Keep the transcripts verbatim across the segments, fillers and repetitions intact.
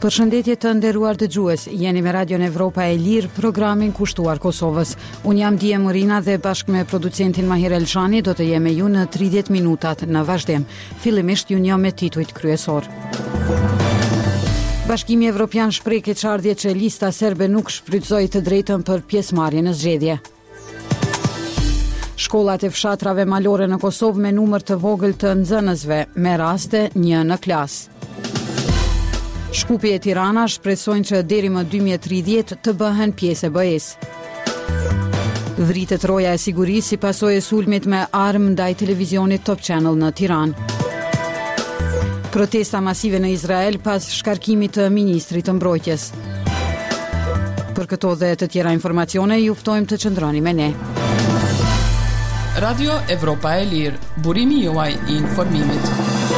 Përshëndetje të nderuar dëgjues, jeni me Radion Evropa e Lirë, programin kushtuar Kosovës. Unë jam Dije Morina dhe bashkë me producentin Mahir Elshani do të jemi ju në tridhjetë minutat në vazhdim. Fillimisht ju njoh me titujt kryesor. Bashkimi Evropian shpreh keqardhje që lista serbe nuk shfrytëzoi të drejtën për pjesëmarrje në zgjedhje. Shkollat e fshatrave malore në Kosovë me numër të vogël të nxënësve, me raste një në klasë. Shkupi e Tirana shpresojnë që deri më dy mijë e tridhjetë të bëhen pjesë e B E-s. Vritet roja e sigurisë si pasojë e sulmit me armë ndaj televizionit Top Channel në Tiranë. Protesta masive në Izrael pas shkarkimit të ministrit të mbrojtjes. Për këto dhe të tjera informacione ju ftojmë të qëndroni me ne. Radio Evropa e Lirë, burimi juaj i informimit.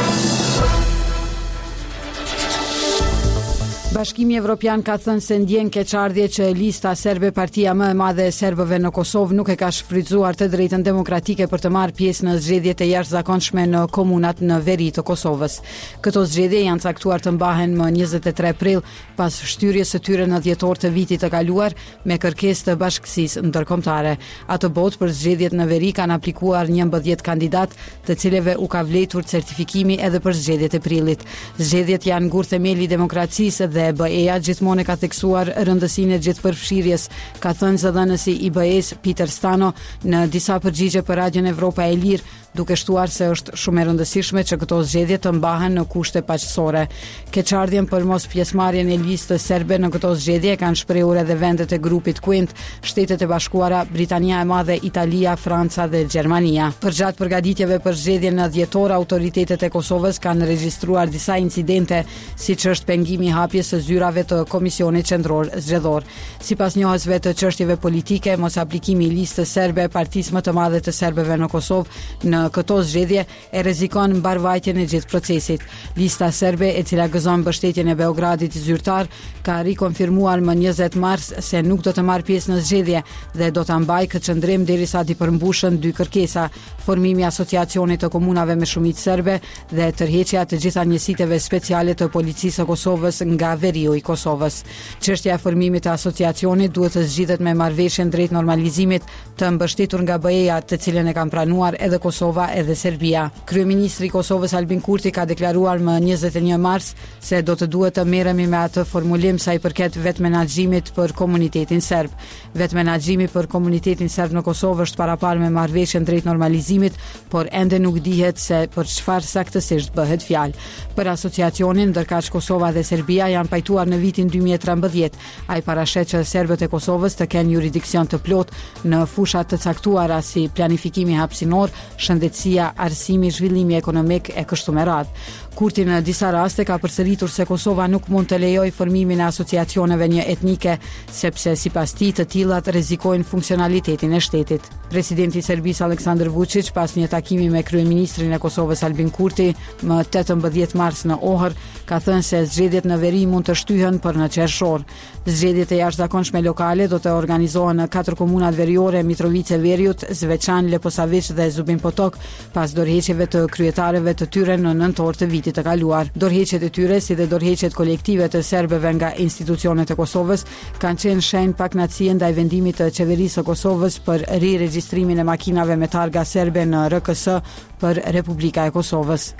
Bashkimi Evropian ka thënë se ndjen keqardhje që lista serbe, partia më e madhe e serbëve në Kosovë, nuk e ka shfrytzuar të drejtën demokratike për të marrë pjesë në zgjedhjet e jashtëzakonshme në komunat në veri të Kosovës. Këto zgjedhje janë caktuar të mbahen më njëzet e tre prill pas shtyrjes së tyre në dhjetor të vitit të kaluar me kërkesë të bashkësisë ndërkombëtare. Atë botë për zgjedhjet në veri kanë aplikuar njëmbëdhjetë kandidat, të cilëve u ka vletur certifikimi edhe për zgjedhjet e prillit. Zgjedhjet janë ngur themeli i demokracisë dhe B E-ja gjithmonë ka theksuar rëndësinë e gjithëpërfshirjes, ka thënë zëdhënësi i B E-s Peter Stano në disa përgjigje për Radion Evropa e Lirë, duke shtuar se është shumë e rëndësishme që këto zgjedhje të mbahen në kushte paqësore. Keqardhjen për mos pjesëmarrjen e listës serbe në këto zgjedhje kanë shprehur edhe vendet e grupit Quint, Shtetet e Bashkuara, Britania e Madhe, Italia, Franca dhe Gjermania. Përgjatë përgatitjeve për zgjedhjen në dhjetor, autoritetet e Kosovës kanë regjistruar disa incidente, siç është pengimi i hapjes së zyrave të Komisionit Qendror Zgjedhor. Sipas njohësve të çështjeve politike, mos aplikimi i listës serbe e partisë më të madhe të serbëve në Kosovë në këto zgjedhje e rrezikon mbarvajtjen e gjithë procesit. Lista serbe, e cila gëzon mbështetjen e Beogradit zyrtar, ka rikonfirmuar më njëzet mars se nuk do të marrë pjesë në zgjedhje dhe do ta mbajë këtë qëndrim derisa të përmbushën dy kërkesa: formimi i asociacionit të komunave me shumicë serbe dhe tërheqja të gjitha njësiteve speciale të policisë së Kosovës nga veriu i Kosovës. Çështja e formimit të asociacionit duhet të zgjidhet me marrëveshjen drejt normalizimit të mbështetur nga B E-ja, të cilën e kanë pranuar edhe Kosova edhe Serbia. Kryeministri i Kosovës Albin Kurti ka deklaruar më njëzet e një mars se do të duhet të merremi me atë formulim sa i përket vetë menaxhimit për komunitetin serb. Vetë menaxhimi për komunitetin serb në Kosovë është paraparë me marrëveshjen drejt normalizimit, por ende nuk dihet se për çfarë saktësisht bëhet fjalë. Për asociacionin, ndërkaq Kosova dhe Serbia janë pajtuar në vitin dy mijë e trembëdhjetë. Ai parashet që serbët e Kosovës të kenë jurisdiksion të plot në fushat të caktuara si planifikimi hapësinor, shëndetësia, arsimi, zhvillimi ekonomik e kështu me radhë. Kurti në disa raste ka përsëritur se Kosova nuk mund të lejojë formimin e asociacioneve një etnike, sepse sipas tij të tillat rrezikojnë funksionalitetin e shtetit. Presidenti i Serbisë Aleksandar Vučić, pas një takimi me kryeministrin e Kosovës Albin Kurti më tetëmbëdhjetë mars në Ohër, ka thënë se zgjedhjet në veri mund të shtyhen për në qershor. Zgjedhjet e jashtëzakonshme lokale do të organizohen në katër komunat veriore: Mitrovica, Veriut, Zveçan, Leposavić dhe Zubin Potok, pas dorëheqjeve të kryetarëve të tyre në nëntor të vitit të kaluar. Dorëheqjet e tyre, si dhe dorëheqjet kolektive të serbëve nga institucionet e Kosovës, kanë qenë shenjë pakënaqësie ndaj vendimit të qeverisë së Kosovës për riregjistrimin e makinave me targa serbe në R K S për Republika e Kosovës.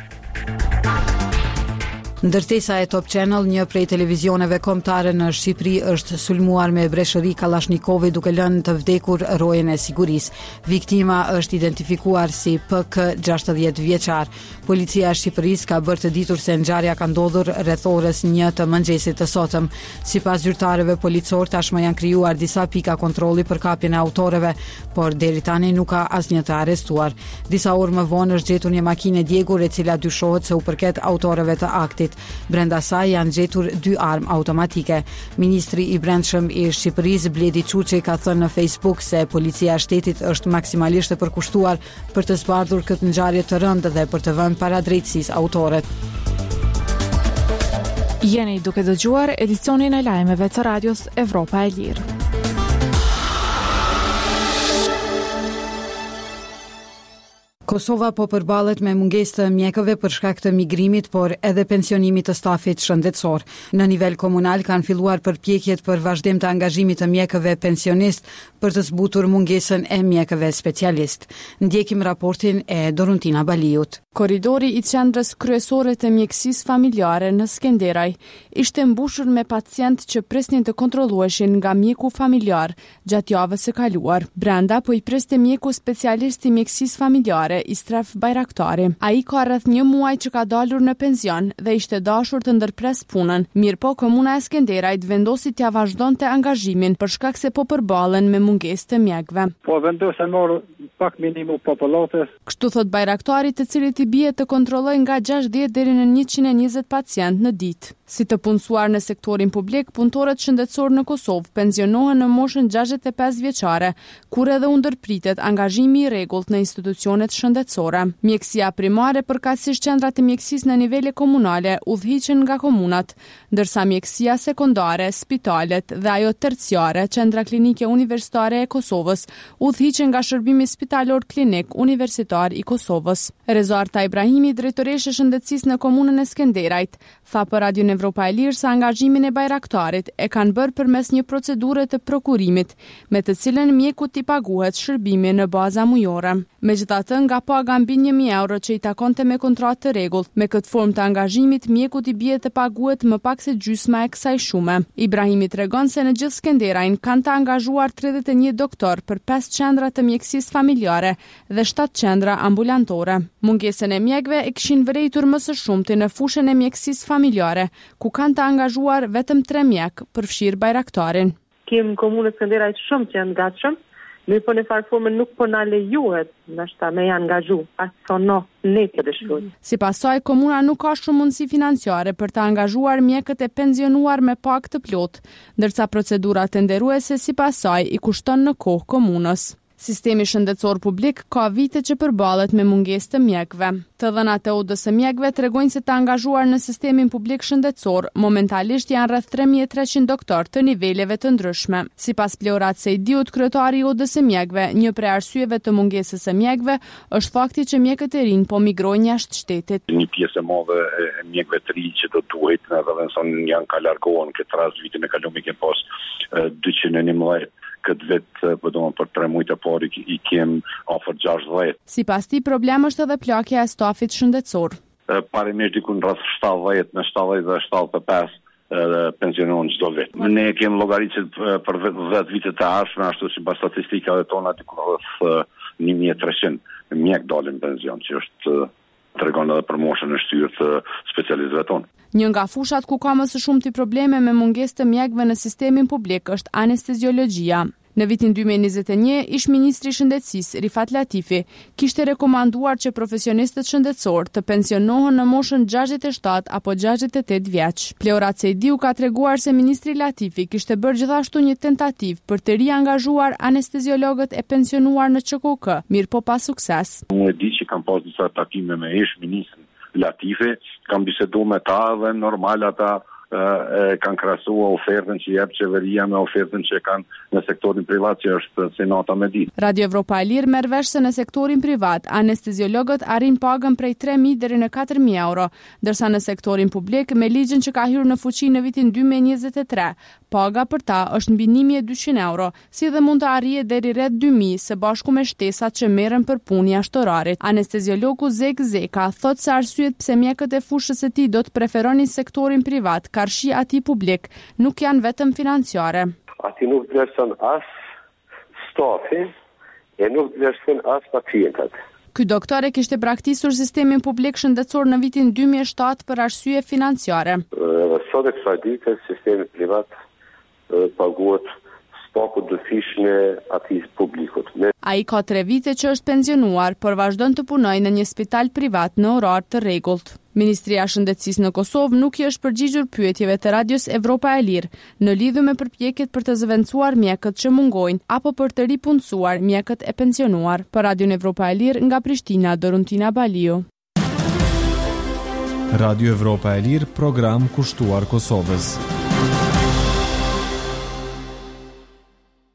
Ndërtesa e Top Channel, një prej televizioneve kombëtare në Shqipëri, është sulmuar me breshëri Kallashnikovi duke lënë të vdekur rojen e sigurisë. Viktima është identifikuar si P K, gjashtëdhjetë vjeçar. Policia e Shqipërisë ka bërë të ditur se ngjarja ka ndodhur rreth orës një të mëngjesit të sotëm. Sipas zyrtarëve policor, tashmë janë krijuar disa pika kontrolli për kapjen e autorëve, por deri tani nuk ka asnjë të arrestuar. Disa orë më vonë është gjetur një makinë djegur e cila dyshohet se u përket autorëve të aktit. Brenda saj janë gjetur dy armë automatike. Ministri i Brendshëm i Shqipërisë Bledi Çuçi ka thënë në Facebook se policia e shtetit është maksimalisht e përkushtuar për të zbardhur këtë ngjarje të rëndë dhe për të vënë para drejtësisë autorët. Jeni duke dëgjuar edicionin e lajmeve të radios Evropa e Lirë. Kosova po përballet me mungesë të mjekëve për shkak të migrimit, por edhe pensionimit të stafit shëndetësor. Në nivel komunal kanë filluar përpjekjet për vazhdim të angazhimit të mjekëve pensionist për të zbutur mungesën e mjekëve specialist. Ndjekim raportin e Doruntina Baliut. Korridori i qendrës kryesore të mjekësisë familjare në Skenderaj ishte mbushur me pacientë që presnin të kontrolluheshin nga mjeku familjar gjatë javës së kaluar. Brenda po i priste mjeku specialist i mjekësisë familjare Istref Bajraktari. Ai ka rreth një muaj që ka dalur në pension dhe ishte dashur të ndërpres punën. Mirëpo komuna e Skenderajt vendosi t'ia vazhdonte angazhimin për shkak se po përballen me mungesë të mjekëve. Po vendosën marrë pak minimu popullatës. Kështu thot Bajraktari, të cilit i bie të kontrollojë nga gjashtëdhjetë deri në njëqind e njëzet pacient në ditë. Si të punësuar në sektorin publik, punëtorët shëndetësor në Kosovë pensionohen në moshën gjashtëdhjetë e pesë vjeçare, kur edhe u ndërpritet angazhimi i rregullt në institucionet shëndetësore. Mjekësia primare, përkatësisht qendrat e mjekësisë në nivele komunale, udhëhiqen nga komunat, ndërsa mjekësia sekondare, spitalet dhe ajo terciare, qendra klinike universitare e Kosovës, udhëhiqen nga shërbimi spitalor klinik universitar i Kosovës. Rezarta Ibrahimi, drejtoreshe shëndetësisë në komunën e Skenderajt, tha për Radion Evropa e Lirë se angazhimin e Bajraktarit e kanë bërë përmes një procedure të prokurimit, me të cilën mjekut i paguhet shërbimi në baza mujore. Megjithatë, nga paga mbi një mijë euro që i takonte me kontratë të rregullt, me këtë formë të angazhimit mjekut i bie të paguhet më pak se gjysma e kësaj shume. Ibrahimi tregon se në gjithë Skenderajin kanë të angazhuar tridhjetë e një doktor për pesë qendra të mjekësisë familjare dhe shtatë qendra ambulantore. Mungesën e mjekëve e kishin vërejtur më së shumti në fushën e mjekësisë familjare, ku kanë të angazhuar vetëm tre mjek, përfshirë Bajraktarin. Kem komunën Skenderajt shumë që janë gatshëm, mirë po në farë formën nuk po na lejuhet ndoshta me janë angazhu, as sono ne të dëshirojmë. Sipas saj, komuna nuk ka shumë mundësi financiare për të angazhuar mjekët e pensionuar me pak të plot, ndërsa procedurat tenderuese sipas saj i kushton në kohë komunës. Sistemi shëndetësor publik ka vite që përballet me mungesë të mjekëve. Të dhënat e U D S mjekëve tregojnë se të angazhuar në sistemin publik shëndetësor momentalisht janë rreth tre mijë e treqind doktor të niveleve të ndryshme. Sipas Pleorat Sejdiut, kryetari i U D S mjekëve, një prej arsyeve të mungesës së mjekëve është fakti që mjekët e rinj po migrojnë jashtë shtetit. Një pjesë e madhe e mjekëve të rinj që do duhet, edhe nëse janë ka largohen këtë rast vitin e kaluar kemi pas dyqind e njëmbëdhjetë këtë vetë, për do më për tre mujtë e pari i kem afër gjashtëdhjetë. Sipas tij, problem është edhe plakja e stafit shëndetësor. Parimisht dikun rreth shtatëdhjetë në shtatëdhjetë dhe shtatëdhjetë e pesë pensionohen çdo vit. Ne kemi llogaritur për vetë vitet e ardhshme, ashtu sipas statistikave tona diku rreth një mijë e treqind mjek dalin pension, që është tregon edhe për moshën e shtyrë të specialistëve tonë. Një nga fushat ku ka më së shumti probleme me mungesë të mjekëve në sistemin publik është anesteziologjia. Në vitin dy mijë e njëzet e një, ish ministri i shëndetësisë Rifat Latifi kishte rekomanduar që profesionistët shëndetësor të pensionohen në moshën gjashtëdhjetë e shtatë apo gjashtëdhjetë e tetë vjeç. Pleorat Sejdiu ka treguar se ministri Latifi kishte bërë gjithashtu një tentativë për të riangazhuar anesteziologët e pensionuar në Q K K, mirë po pa sukses. Unë e di që kam pas disa takime me ish ministrin Latifi, kam bisedu me ta dhe normal ata e kanë krahasuar ofertën që jep qeveria me ofertën që kanë në sektorin privat, që është senata me ditë. Radio Evropa e Lirë merr vesh se në sektorin privat anesteziologët arrin pagën prej tre mijë deri në katër mijë euro, ndërsa në sektorin publik me ligjin që ka hyrë në fuqi në vitin dy mijë e njëzet e tre, paga për ta është mbi një mijë e dyqind euro, si dhe mund të arrijë deri rreth dy mijë së bashku me shtesat që merren për punë jashtë orarit. Anesteziologu Zek Zeka thotë se arsyet pse mjekët e fushës së tij do të preferonin sektorin privat karshi ati publik nuk janë vetëm financiare. Ati nuk vlerëson as stafi e nuk vlerëson as pacientët. Ky doktor e kishte braktisur sistemin publik shëndetësor në vitin dy mijë e shtatë për arsye financiare. Sot e kësaj dite sistemi privat paguhet spaku dëfishme atij publikut. Ai ka tre vite që është pensionuar, por vazhdon të punojë në një spital privat në orar të rregullt. Ministria e Shëndetësisë në Kosovë nuk i është përgjigjur pyetjeve të Radios Evropa e Lirë në lidhje me përpjekjet për të zëvendësuar mjekët që mungojnë apo për të ripunësuar mjekët e pensionuar. Për Radion Evropa e Lirë nga Prishtina, Doruntina Baliu. Radio Evropa e Lirë, program kushtuar Kosovës.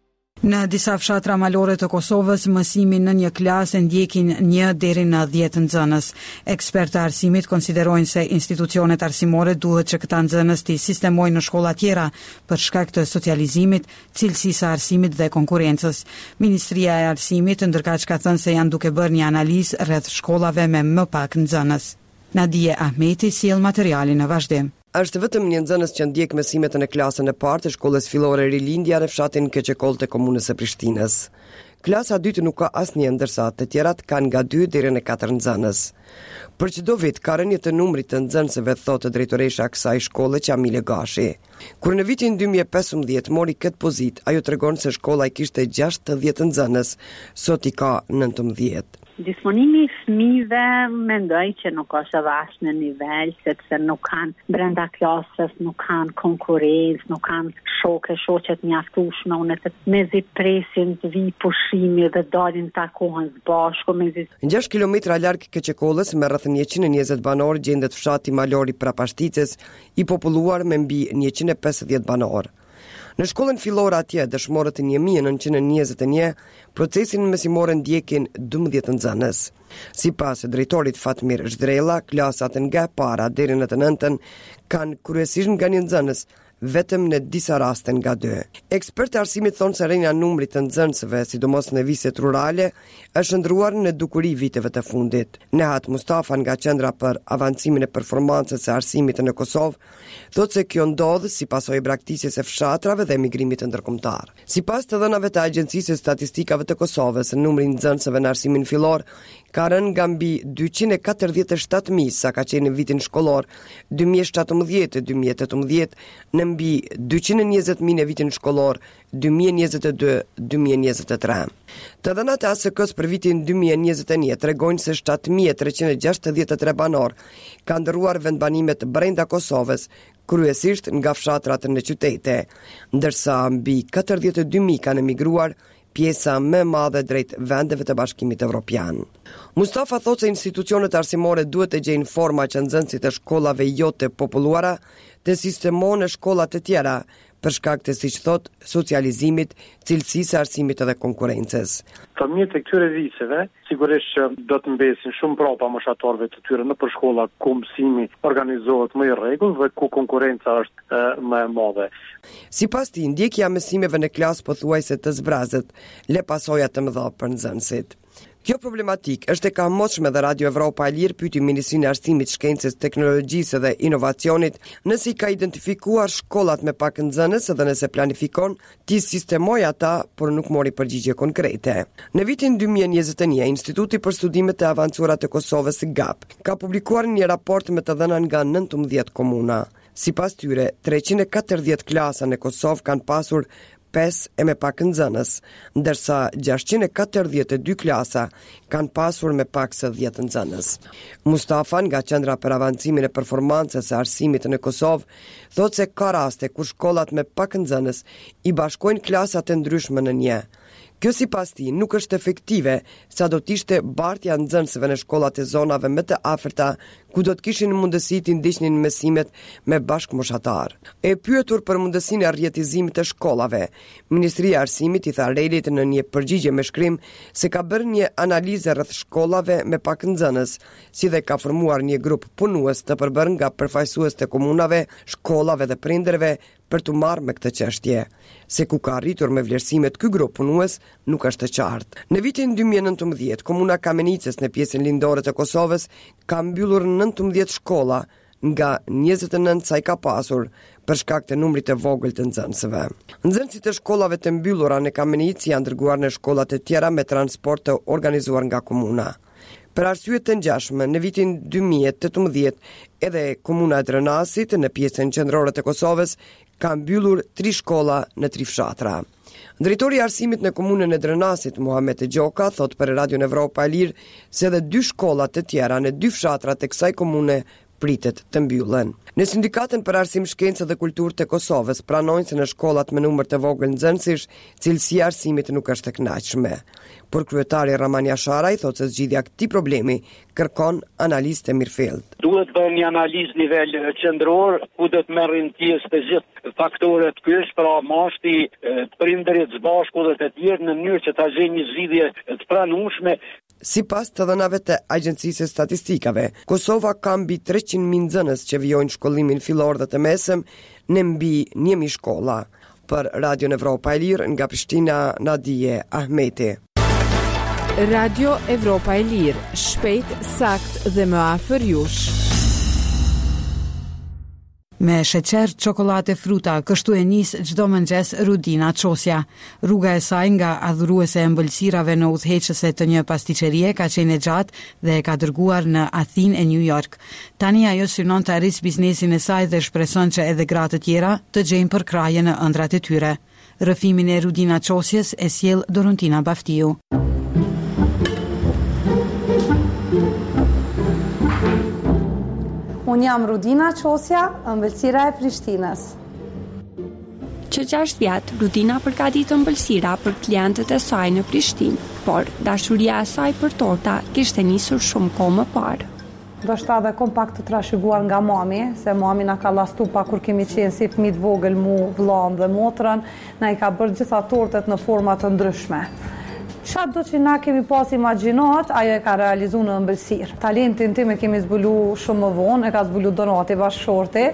Në disa fshatra malore të Kosovës, mësimin në një klasë ndjekin një deri në dhjetë nxënës. Ekspertë arsimit konsiderojnë se institucionet arsimore duhet që këta nxënës të sistemojnë në shkolla tjera për shkak të socializimit, cilësisë së arsimit dhe konkurrencës. Ministria e Arsimit ndërkaq ka thënë se janë duke bërë një analizë rreth shkollave me më pak nxënës. Nadije Ahmeti sjell materialin në vazhdim. Është vetëm një nxënës që ndjek mësimet në klasën e parë të shkollës fillore Rilindja në fshatin Keqekoll të komunës së Prishtinës. Klasa e dytë nuk ka asnjë, ndërsa të tjerat kanë nga dy deri në katër nxënës. Për çdo vit ka rënje të numrit të nxënësve, thotë drejtoresha e kësaj shkolle Qamile Gashi. Kur në vitin dy mijë e pesëmbëdhjetë mori këtë pozitë, ajo tregon se shkolla i kishte gjashtëdhjetë nxënës, sot i ka nëntëmbëdhjetë. Disponimi i fëmijëve mendoj që nuk është edhe as në nivel, sepse nuk kanë brenda klasës, nuk kanë konkurrencë, nuk kanë shokë, shoqet mjaftueshme, unë të mezi presin të vi pushimi dhe dalin takohen së bashku mezi. gjashtë kilometra larg Keqekollës, me rreth njëqind e njëzet banor, gjendet fshati malor i Prapashticës, i populluar me mbi njëqind e pesëdhjetë banor. Në shkollën fillore atje, dëshmorët e një mijë e nëntëqind e njëzet e një, procesin mësimor ndjekin dymbëdhjetë nxënës. Sipas drejtorit Fatmir Zhdrella, klasat nga e para deri në të nëntën kanë kryesisht nga një nxënës, vetëm në disa raste nga dy. Ekspertë arsimit thonë se rënja numrit të nxënësve, sidomos në viset rurale, është ndruar në dukuri viteve të fundit. Nehat Mustafa nga Qendra për Avancimin e Performancës së Arsimit në Kosovë thotë se kjo ndodh si pasojë e braktisjes së fshatrave dhe emigrimit ndërkombëtar. Sipas të dhënave të Agjencisë së Statistikave të Kosovës, numri i nxënësve në arsimin fillor ka rënë nga mbi dyqind e katërdhjetë e shtatë mijë sa ka qenë në vitin shkollor dy mijë e shtatëmbëdhjetë dy mijë e tetëmbëdhjetë, në mbi dyqind e njëzet mijë në vitin shkollor dy mijë e njëzet e dy dy mijë e njëzet e tre. Të dhënat e A S K-s për vitin dy mijë e njëzet e një tregojnë se shtatë mijë e treqind e gjashtëdhjetë e tre banor kanë ndërruar vendbanimet brenda Kosovës, kryesisht nga fshatrat në qytete, ndërsa mbi katërdhjetë e dy mijë kanë emigruar, pjesa më e madhe drejt vendeve të Bashkimit Evropian. Mustafa thotë se institucionet arsimore duhet të gjejnë forma që nxënësit e shkollave jo të populluara të sistemojnë në shkolla të tjera, për shkak të, siç thot, socializimit, cilësisë së arsimit dhe konkurrencës. Fëmijët e këtyre viceve sigurisht që do të mbesin shumë prapa moshatorëve të tyre në për shkolla ku mësimi organizohet më i rregullt dhe ku konkurrenca është e, më e madhe. Sipas tij, ndjekja e mësimeve në klasë pothuajse të zbrazët le pasoja të mëdha për nxënësit. Kjo problematik është e kamotshme dhe Radio Evropa e Lirë pyeti Ministrinë e Arsimit, Shkencës, Teknologjisë dhe Inovacionit nëse i ka identifikuar shkollat me pak nxënës dhe nëse planifikon t'i sistemojë ata, por nuk mori përgjigje konkrete. Në vitin dy mijë e njëzet e një, Instituti për Studimet e Avancuara të Kosovës G A P ka publikuar një raport me të dhëna nga nëntëmbëdhjetë komuna. Sipas tyre, treqind e katërdhjetë klasa në Kosovë kanë pasur pesë e me pak nxënës, ndërsa gjashtëqind e katërdhjetë e dy klasa kanë pasur me pak se dhjetë nxënës. Mustafa nga Qendra për Avancimin e Performancës së Arsimit në Kosovë thotë se ka raste kur shkollat me pak nxënës i bashkojnë klasat e ndryshme në një. Kjo sipas tij nuk është efektive, sa do të ishte bartja nxënësve në shkollat e zonave më të afërta, ku do të kishin mundësi të ndiqnin mësimet me bashkëmoshatar. E pyetur për mundësinë e rrjetizimit të shkollave, Ministria e Arsimit i tha Relit në një përgjigje me shkrim se ka bërë një analizë rreth shkollave me pak nxënës, si dhe ka formuar një grup punues të përbërë nga përfaqësues të komunave, shkollave dhe prindërve për të marrë me këtë çështje. Se ku ka arritur me vlerësimet ky grup punues nuk është e qartë. Në vitin dy mijë e nëntëmbëdhjetë, komuna Kamenicës në pjesën lindore të Kosovës ka mbyllur nëntëmbëdhjetë shkolla nga njëzet e nëntë sa i ka pasur për shkak të numrit të vogël të nxënësve. Nxënësit e shkollave të mbyllura në Kamenicë janë dërguar në shkollat e tjera me transport të organizuar nga komuna. Për arsye të ngjashme, në vitin dy mijë e tetëmbëdhjetë, edhe komuna e Drenasit në pjesën qendrore të Kosovës ka mbyllur tri shkolla në tri fshatra. Drejtori i arsimit në komunën e Drenasit, Muhamet Gjoka, thot për Radio Evropa e Lirë se edhe dy shkolla të tjera në dy fshatra të kësaj komune pritet të mbyllen. Në Sindikatën për Arsim, Shkencë dhe Kulturë të Kosovës pranojnë se në shkollat me numër të vogël nxënësish, cilësia e arsimit nuk është e kënaqshme. Por kryetari Raman Jasharaj thotë se zgjidhja e këtij problemi kërkon analizë të mirëfillt. Duhet bërë një analizë nivel qendror ku do të merrin pjesë të gjithë faktorët kyç, pra mashti, prindërit së bashku dhe të tjerë në mënyrë që ta gjejnë një zgjidhje të pranueshme. Sipas të dhënave të Agjencisë së Statistikave, Kosova ka mbi treqind mijë nxënës që vijojnë shkollimin fillor dhe të mesëm në mbi një mijë shkolla. Për Radio Evropa e Lirë nga Prishtina, Nadije Ahmeti. Radio Evropa e Lirë, shpejt, sakt dhe më afër jush. Me sheqer, çokoladë, fruta, kështu e nis çdo mëngjes Rudina Çosja. Rruga e saj nga adhuruese e ëmbëlsirave në udhëheqëse të një pastiqerie ka qenë e gjatë dhe e ka dërguar në Athinë e New York. Tani ajo synon të arrisë biznesin e saj dhe shpreson që edhe gratë të tjera të gjejnë përkraje në ëndrat e tyre. Rrëfimin e Rudina Çosjes e sjell Dorontina Baftiu. Unë jam Rudina Çosja, ëmbëlsira e Prishtinës. Që gjashtë vjetë, Rudina përgatit ëmbëlsira për klientët e saj në Prishtinë, por dashuria e saj për torta kishte nisur shumë kohë më parë. Do shta dhe kompakt të trashëguar nga mami, se mami na ka lastu pa kur kemi qenë si fëmijë të vogël mu, vllahën dhe motrën, na i ka bërë gjitha tortet në forma të ndryshme. Qa do që na kemi pas imagjinat, ajo e ka realizu në ëmbëlsirë. Talentin tim e kemi zbulu shumë më vonë, e ka zbulu Donati bashkëshorti.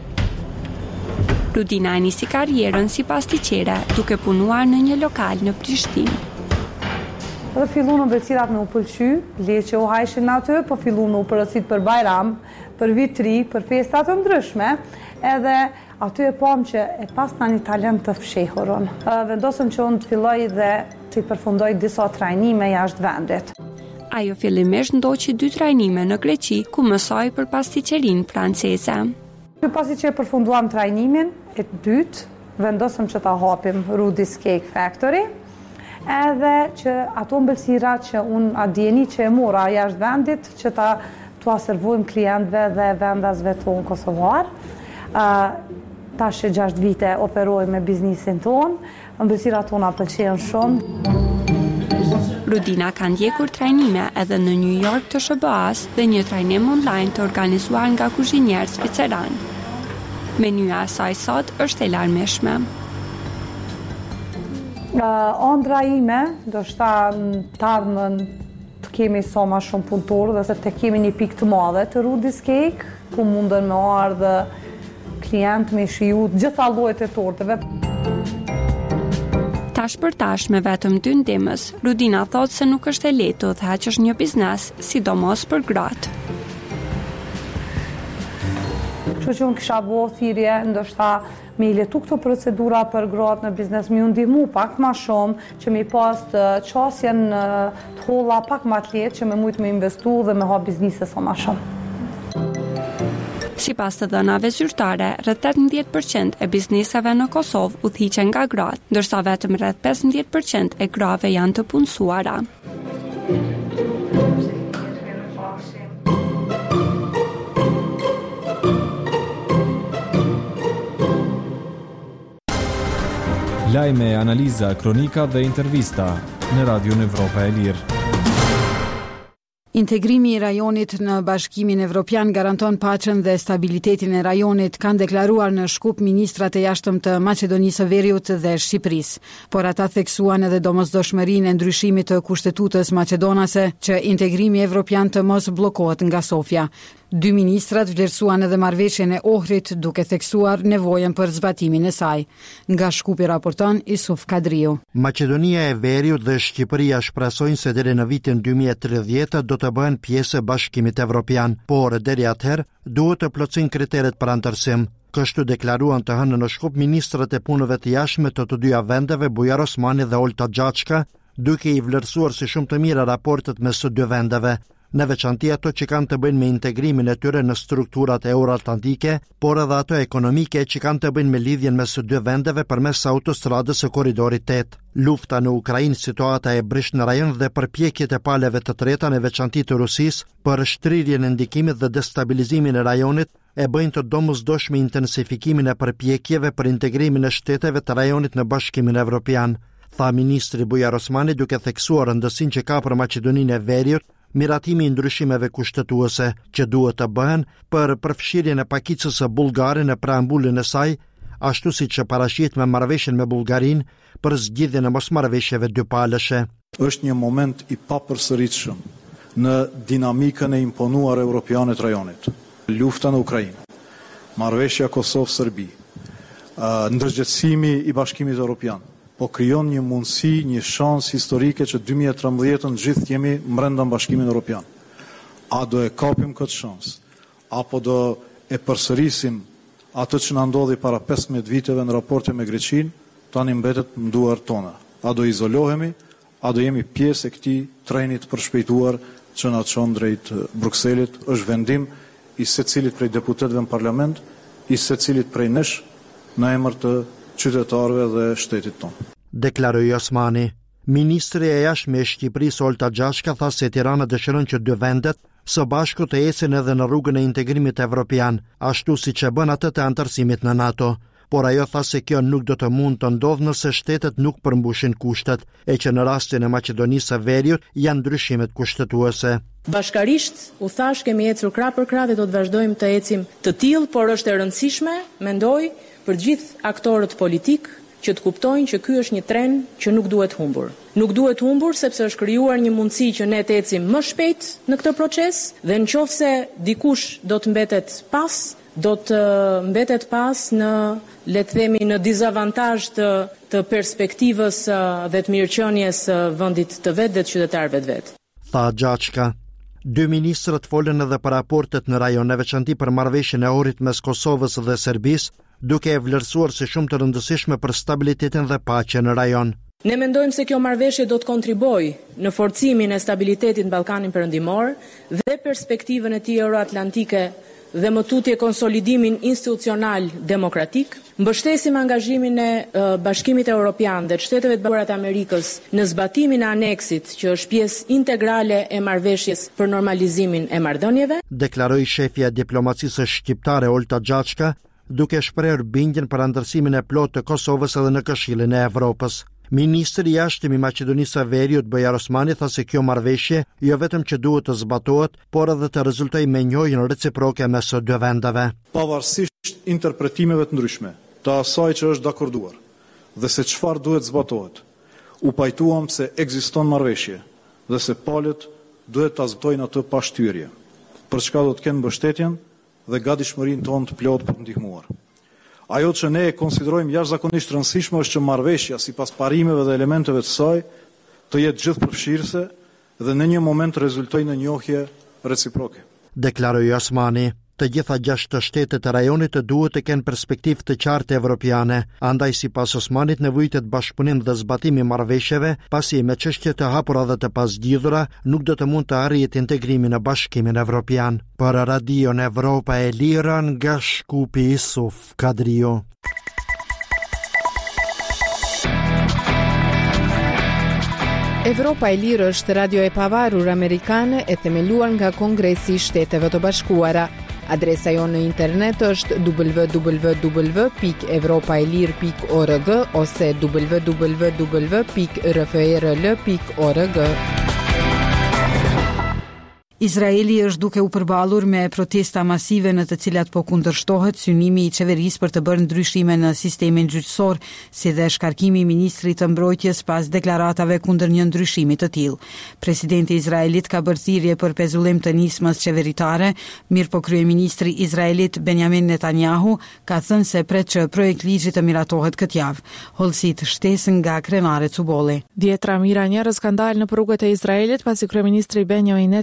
Rudina e nisi karrierën si pastiqere, duke punuar në një lokal në Prishtinë. Dhe fillu në ëmbëlsirat me u pëlqy, le që u hajshin aty, po fillu me u përësit për bajram, për vitri, për festat të ndryshme, edhe aty e pam që e pas në një talent të fshehurën. Vendosëm që unë të filloj dhe të i përfundoj disa trajnime jashtë vendit. Ajo fillimisht ndoqi dy trajnime në Greqi, ku mësoi për pastiqerinë franceze. Pasi që e përfunduam trajnimin e dytë, vendosëm që ta hapim Rudy's Cake Factory, edhe që ato ëmbëlsira që unë a dijeni që e mora jashtë vendit, që ta tua servojmë klientëve dhe vendasve tonë kosovar. Tash e gjashtë vite operoj me biznisin tonë, ëmbëlsirat tona pëlqejnë shumë. Rudina ka ndjekur trajnime edhe në New York të Sh B A-s dhe një trajnim online të organizuar nga kuzhinier zviceran. Menua e saj sot është e larmishme. Uh, Ondra ime, do shta të ardhmen të kemi sa ma shumë punëtorë dhe se të kemi një pikë të madhe të Rudy's Cake, ku mundën me ardhë klient me shiju gjitha llojet e torteve. Tash për tash me vetëm dy ndimës, Rudina thotë se nuk është e lehtë të udhëheqësh një biznes, sidomos për gratë. Kështu që unë kisha bo thirrje, ndoshta me i letu këto procedura për gratë në biznes, mi u ndihmu pak ma shumë, që mi pas të qasjen të holla pak ma të lehtë, që me mujtë me investu dhe me ha biznise sa ma shumë. Sipas të dhënave zyrtare, rreth tetëmbëdhjetë përqind e bizneseve në Kosovë udhëhiqen nga gratë, ndërsa vetëm rreth pesëmbëdhjetë përqind e grave janë të punësuara. Lajme, analiza, kronika dhe intervista në Radio Evropa e Lirë. Integrimi i rajonit në Bashkimin Evropian garanton paqen dhe stabilitetin e rajonit, kanë deklaruar në Shkup ministrat e jashtëm të Maqedonisë së Veriut dhe Shqipërisë. Por ata theksuan edhe domosdoshmërinë e ndryshimit të kushtetutës maqedonase që integrimi evropian të mos bllokohet nga Sofia. Dy ministrat vlerësuan edhe marrëveshjen e Ohrit, duke theksuar nevojën për zbatimin e saj. Nga Shkupi raporton Isuf Kadriu. Maqedonia e Veriut dhe Shqipëria shpresojnë se deri në vitin dy mijë e tridhjetë do të bëhen pjesë e Bashkimit Evropian, por deri atëherë duhet të plotësojnë kriteret për anëtarësim. Kështu deklaruan të hënë në Shkup ministrat e punëve të jashtme të të dyja vendeve, Bujar Osmani dhe Olta Gjaçka, duke i vlerësuar si shumë të mira raportet mes së dy vendeve. në veçanti ato që kanë të bëjnë me integrimin e tyre në strukturat euroatlantike, por edhe ato ekonomike që kanë të bëjnë me lidhjen mes së dy vendeve përmes autostradës së korridorit tetë. Lufta në Ukrainë, situata e brisht në rajon dhe përpjekjet e paleve të treta në veçanti të Rusisë për shtrirjen e ndikimit dhe destabilizimin e rajonit e bëjnë të domosdoshme intensifikimin e përpjekjeve për integrimin e shteteve të rajonit në Bashkimin Evropian, tha ministri Bujar Osmani duke theksuar rëndësinë që ka për Maqedoninë e Veriut miratimi i ndryshimeve kushtetuese që duhet të bëhen për përfshirjen e pakicës së Bullgarisë në preambulin e saj, ashtu siç e paraqit me marrëveshjen me Bullgarinë për zgjidhjen e mosmarrëveshjeve dypalëshe. Është një moment i papërsëritshëm në dinamikën e imponuar europiane të rajonit. Lufta në Ukrainë, marrëveshja Kosovë-Serbi, ndërgjegjësimi i Bashkimit Evropian, po krijon një mundësi, një shans historike që dy mijë e trembëdhjetë gjithë jemi brenda Bashkimit Evropian. A do e kapim këtë shans, apo do e përsërisim atë që na ndodhi para pesëmbëdhjetë viteve në raporte me Greqinë, tani mbetet në duart tona. A do izolohemi, a do jemi pjesë e këtij treni të përshpejtuar që na çon drejt Brukselit? Është vendim i secilit prej deputetëve në parlament, i secilit prej nesh në emër të qytetarëve dhe shtetit tonë. Deklaroi Osmani. Ministri e jashtme e Shqipërisë Olta Gjashka tha se Tirana dëshiron që dy vendet së bashku të ecin edhe në rrugën e integrimit evropian, ashtu siç e bën atë të anëtarësimit në NATO. Por ajo tha se kjo nuk do të mund të ndodhë nëse shtetet nuk përmbushin kushtet, e që në rastin e Maqedonisë së Veriut janë ndryshimet kushtetuese. Bashkarisht u thash kemi ecur krah për krah dhe do të vazhdojmë të ecim të tillë, por është e rëndësishme, mendoj, për gjithë aktorët politik që të kuptojnë që ky është një tren që nuk duhet humbur. Nuk duhet humbur sepse është krijuar një mundësi që ne të ecim më shpejt në këtë proces dhe nëse dikush do të mbetet pas, do të mbetet pas në, le të themi, në dizavantazh të, të perspektivës dhe të mirëqenies së vendit të vet dhe të qytetarëve të vet. Tha Gjashka. Dy ministrët folën edhe për raportet në rajon, në veçanti për marrëveshjen e orit mes Kosovës dhe Serbisë, duke e vlerësuar si shumë të rëndësishme për stabilitetin dhe paqen në rajon. Ne mendojmë se kjo marrëveshje do të kontribojë në forcimin e stabilitetit në Ballkanin Perëndimor dhe perspektivën e tij euroatlantike dhe më tutje konsolidimin institucional demokratik. Mbështesim angazhimin e uh, Bashkimit Evropian dhe të Shteteve të Bashkuara të Amerikës në zbatimin e aneksit që është pjesë integrale e marrëveshjes për normalizimin e marrëdhënieve. Deklaroi shefja e diplomacisë shqiptare Olta Gjashka, duke shprehur bindjen për anëtarësimin e plotë të Kosovës edhe në Këshillin e Evropës. Ministri i jashtëm i Maqedonisë së Veriut Bujar Osmani tha se kjo marrëveshje jo vetëm që duhet të zbatohet, por edhe të rezultojë me njohjen reciproke mes së dy vendeve. Pavarësisht interpretimeve të ndryshme të asaj që është dakorduar dhe se çfarë duhet zbatohet, u pajtuam se ekziston marrëveshje dhe se palët duhet ta zbatojnë atë pa shtyrje, për çka do të kenë mbështetjen dhe gatishmërinë tonë të plotë për të ndihmuar. Ajo që ne e konsiderojmë jashtëzakonisht rëndësishme është që marrëveshja sipas parimeve dhe elementeve të saj të jetë gjithëpërfshirëse dhe në një moment rezultojë në njohje reciproke. Deklaroi Osmani. Të gjitha gjashtë shtetet e rajonit të duhet të kenë perspektivë të qartë evropiane, andaj sipas Osmanit nevojitet bashkëpunim dhe zbatimi i marrëveshjeve, pasi me çështje të hapura dhe të pasgjidhura nuk do të mund të arrihet integrimi në Bashkimin Evropian. Për Radion Evropa e Lira nga Shkupi Isuf Kadrio. Evropa e Lirë është radio e pavarur amerikane e themeluar nga Kongresi i Shteteve të Bashkuara. Adresa jonë në internet është w w w pikë evropaelir pikë org ose w w w pikë r f r l pikë org. Izraeli është duke u përballur me protesta masive në të cilat po kundërshtohet synimi i qeverisë për të bërë ndryshime në sistemin gjyqësor, si dhe shkarkimi i ministrit të mbrojtjes pas deklaratave kundër një ndryshimi të tillë. Presidenti i Izraelit ka bërë thirrje për pezullim të nismës qeveritare, mirë po kryeministri i Izraelit Benjamin Netanyahu ka thënë se pret që projekt ligji të miratohet këtë javë. Hollësit shtesën nga krenare Cubolli. Dhjetra mijëra njerëz kanë dalë në rrugët e Izraelit pasi kryeministri Benjamin Netanyahu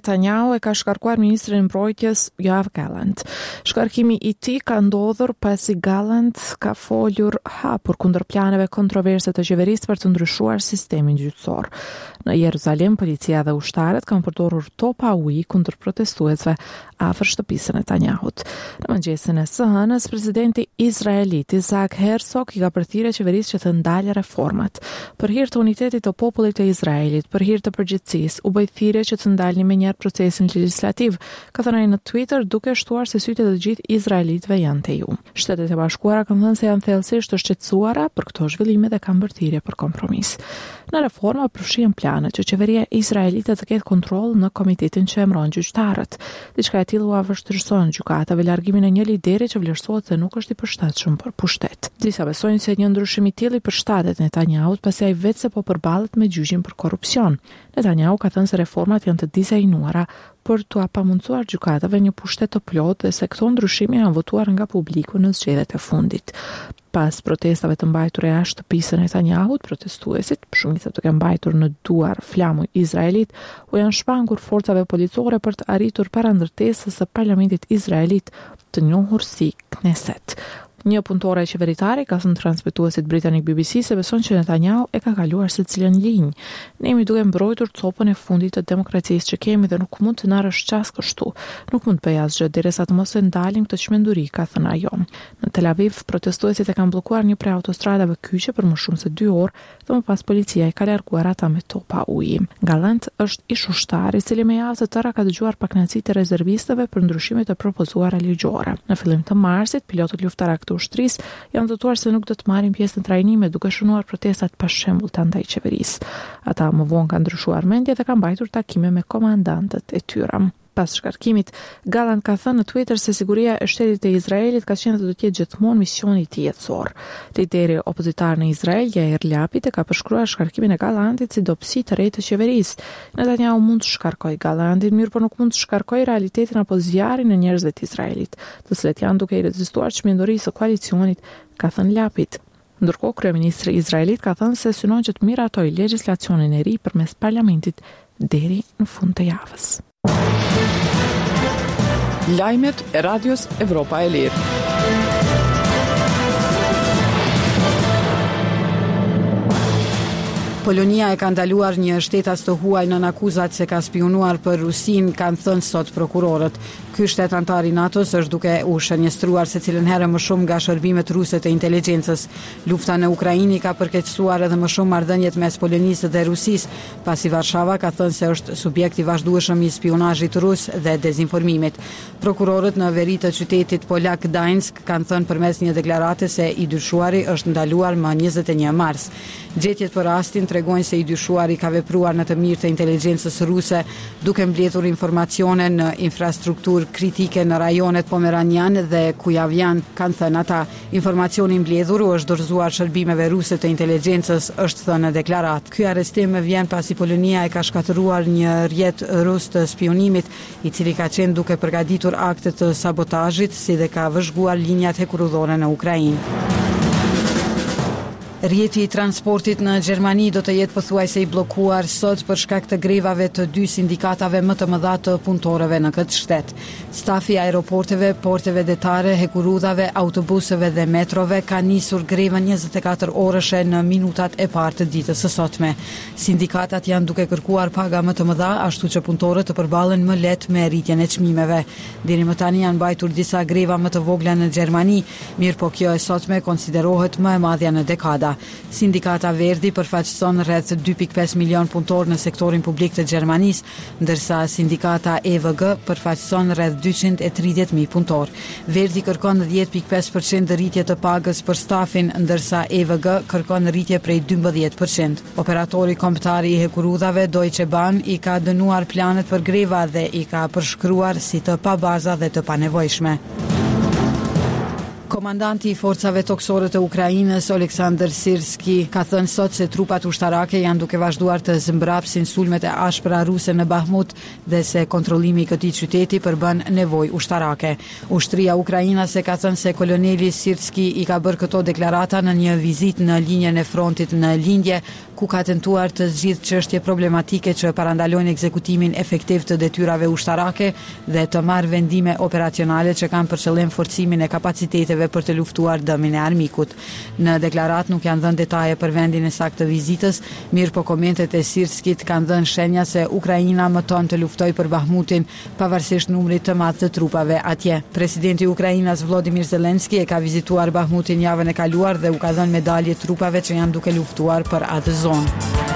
Netanyahu e ka shkarkuar ministrin e mbrojtjes Yoav Gallant. Shkarkimi i tij ka ndodhur pasi Gallant ka folur hapur kundër planeve kontroverse të qeverisë për të ndryshuar sistemin gjyqësor. Në Jeruzalem, policia dhe ushtarët kanë përdorur topa uji kundër protestuesve afër shtëpisë së Netanyahut. Në mëngjesin e së hënës, presidenti izraelit Isaac Herzog i ka përthirrë qeverisë që të ndalë reformat. Për hir të unitetit të popullit të Izraelit, për hir të përgjithësisë, u bë thirrje që të ndalni menjëherë procesin legjislativ, ka thënë ai në Twitter, duke shtuar se sytë të gjithë izraelitëve janë te ju. Shtetet e Bashkuara kanë thënë se janë thellësisht të shqetësuara për këto zhvillime dhe kanë bërë thirrje për kompromis. Në reforma përfshihen plane që qeveria izraelite të ketë kontroll në komitetin që emëron gjyqtarët. Diçka e tillë u vështirëson gjykatave largimin e një lideri që vlerësohet se nuk është i përshtatshëm për pushtet. Disa besojnë se një ndryshim i tillë i përshtatet Netanyahut pasi ai vetë se po përballet me gjyqin për korrupsion. Netanyahu ka thënë se reformat janë të dizajnuara për t'u pamundsuar gjykatave një pushtet të plotë dhe se këto ndryshime janë votuar nga publiku në zgjedhjet e fundit. Pas protestave të mbajtura jashtë shtëpisë së Netanyahut, protestuesit, shumica duke mbajtur në duar flamuj izraelit, u janë shpangur forcave policore për të arritur parandërtesës së parlamentit izraelit, të njohur si Knesset. Një punëtore e qeveritare ka thënë transmetuesit britanik B B C se beson që Netanyahu e ka kaluar secilën linjë. Ne jemi duke mbrojtur copën e fundit të demokracisë që kemi dhe nuk mund të na rrshqas kështu. Nuk mund të bëj asgjë derisa të mos e ndalim këtë çmenduri, ka thënë ajo. Në Tel Aviv, protestuesit e kanë bllokuar një prej autostradave kyçe për më shumë se dy orë, dhe më pas policia i ka larguar ata me topa uji. Gallant është ish ushtar i cili me javë të tëra ka dëgjuar pakënaqësitë e rezervistëve për ndryshimet e propozuara ligjore. Në fillim të marsit, pilotët luftarak të ushtrisë janë dëtuar se nuk do të marrin pjesë në trajnime duke shënuar protestat pa shembull të ndaj qeverisë. Ata më vonë kanë ndryshuar mendje dhe kanë mbajtur takime me komandantët e tyre. Pas shkarkimit, Gallant ka thënë në Twitter se siguria e shtetit të Izraelit ka qenë dhe do të jetë gjithmonë misioni i tij jetësor. Lideri opozitar në Izrael, Yair Lapid, e ka përshkruar shkarkimin e Gallantit si dobësi të re të qeverisë. Netanyahu mund të shkarkojë Gallantin, mirë por nuk mund të shkarkojë realitetin apo zjarrin e njerëzve të Izraelit, të cilët janë duke i rezistuar çmendurisë së koalicionit, ka thënë Lapid. Ndërkohë, kryeministri izraelit ka thënë se synon që të miratojë legjislacionin e ri përmes parlamentit deri në fund të javës. Lajmet e Radios Evropa e Lirë. Polonia e ka ndaluar një shtetas të huaj nën akuzat se ka spionuar për Rusin, kanë thënë sot prokurorët. Ky shtet antar i NATO-s është duke u shënjestruar secilën herë më shumë nga shërbimet ruse të inteligjencës. Lufta në Ukrainë ka përkeqësuar edhe më shumë marrëdhëniet mes Polonisë dhe Rusisë, pasi Varshava ka thënë se është subjekt i vazhdueshëm i spionazhit rus dhe dezinformimit. Prokurorët në veri të qytetit polak Gdańsk kanë thënë përmes një deklarate se i dyshuari është ndaluar më njëzet e një mars. Gjetjet për rastin tregojnë se i dyshuari ka vepruar në të mirë të inteligjencës ruse, duke mbledhur informacione në infrastrukturë kritike në rajonet Pomeranian dhe Kujavjan, kanë thënë ata. Informacioni mbledhur u është dorëzuar shërbimeve ruse të inteligjencës, është thënë në deklarat. Ky arrestim vjen pasi Polonia e ka shkatëruar një rrjet rus të spionimit, i cili ka qenë duke përgatitur akte të sabotazhit, si dhe ka vëzhguar linjat hekurudhore në Ukrainë. Rrjeti i transportit në Gjermani do të jetë pothuajse i bllokuar sot për shkak të grevave të dy sindikatave më të mëdha të punëtorëve në këtë shtet. Stafi i aeroporteve, porteve detare, hekurudhave, autobuseve dhe metrove ka nisur grevën njëzet e katër orëshe në minutat e parë të ditës së sotme. Sindikatat janë duke kërkuar paga më të mëdha, ashtu që punëtorët të përballen më lehtë me rritjen e çmimeve. Deri më tani janë mbajtur disa greva më të vogla në Gjermani, mirë po kjo e sotme konsiderohet më e madhja në dekada. Sindikata Verdi përfaqëson rreth dy pikë pesë milion punëtorë në sektorin publik të Gjermanisë, ndërsa sindikata E V G përfaqëson rreth dyqind e tridhjetë mijë punëtorë. Verdi kërkon dhjetë pikë pesë përqind rritje të pagës për stafin, ndërsa E V G kërkon rritje prej dymbëdhjetë përqind. Operatori kombëtar i hekurudhave Deutsche Bahn i ka dënuar planet për greva dhe i ka përshkruar si të pabaza dhe të panevojshme. Komandanti i forcave toksore të Ukrainës, Oleksandr Sirski, ka thënë sot se trupat ushtarake janë duke vazhduar të zmbrapsin sulmet e ashpra ruse në Bahmut dhe se kontrollimi i këtij qyteti përbën nevojë ushtarake. Ushtria ukrainase ka thënë se koloneli Sirski i ka bërë këto deklarata në një vizitë në linjën e frontit në lindje, ku ka tentuar të zgjidhë çështje problematike që parandalojnë ekzekutimin efektiv të detyrave ushtarake dhe të marrë vendime operacionale që kanë për qëllim forcimin e kapaciteteve për të luftuar dëmin e armikut. Në deklaratë nuk janë dhënë detaje për vendin e saktë të vizitës, mirë po komentet e Sirskit kanë dhënë shenja se Ukraina mëton të luftojë për Bahmutin pavarësisht numrit të madh të trupave atje. Presidenti i Ukrainës Volodymyr Zelensky e ka vizituar Bahmutin javën e kaluar dhe u ka dhënë medalje trupave që janë duke luftuar për atë zonë.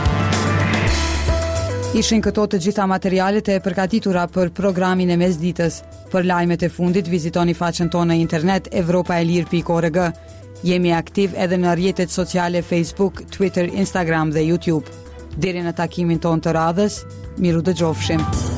Ishin këto të gjitha materialet e përgatitura për programin e mesditës. Për lajmet e fundit vizitoni faqen tonë në internet evropa e lirë pikë org. Jemi aktiv edhe në rrjetet sociale Facebook, Twitter, Instagram dhe YouTube. Deri në takimin tonë të radhës, miru dëgjofshim.